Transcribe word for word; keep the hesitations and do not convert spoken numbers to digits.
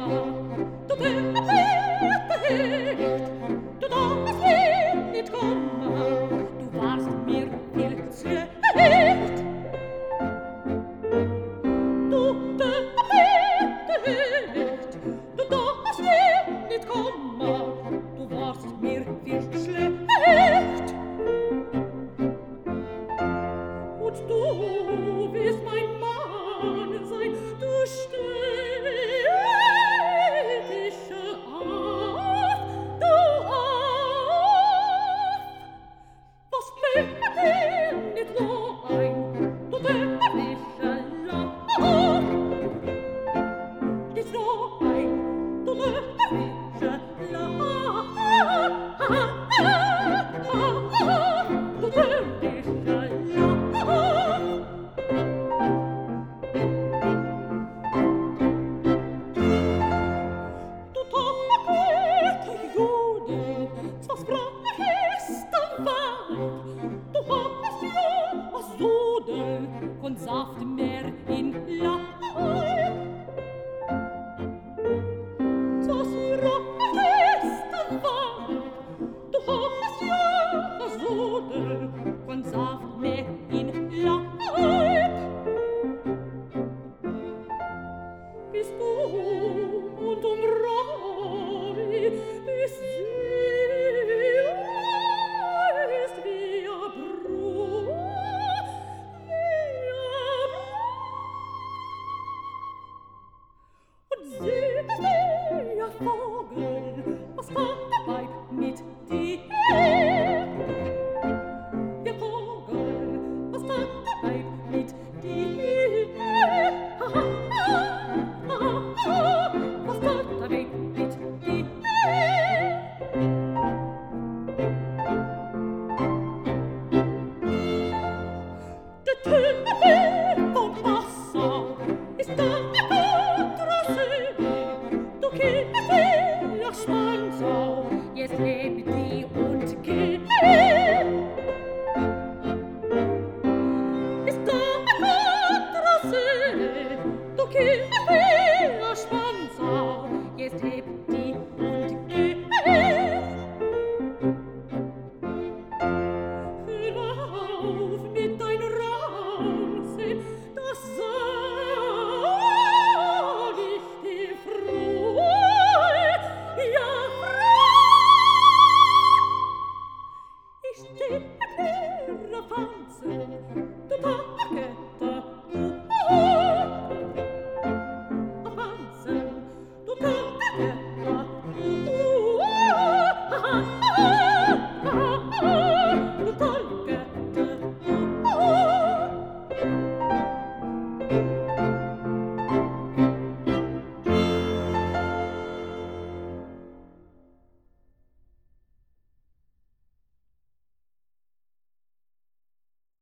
du tänkte helt, du darfst mir nicht kommen, du warst mir viel schlecht. Du tänkte helt, du darfst mir nicht kommen, du warst mir viel schlecht. Und du wirst mein Mann sein, du stell dich auf, du auf. Was fällt dir nicht nur ein, du dämmerische Lauf? Nicht nur ein, du dämmerische Lauf.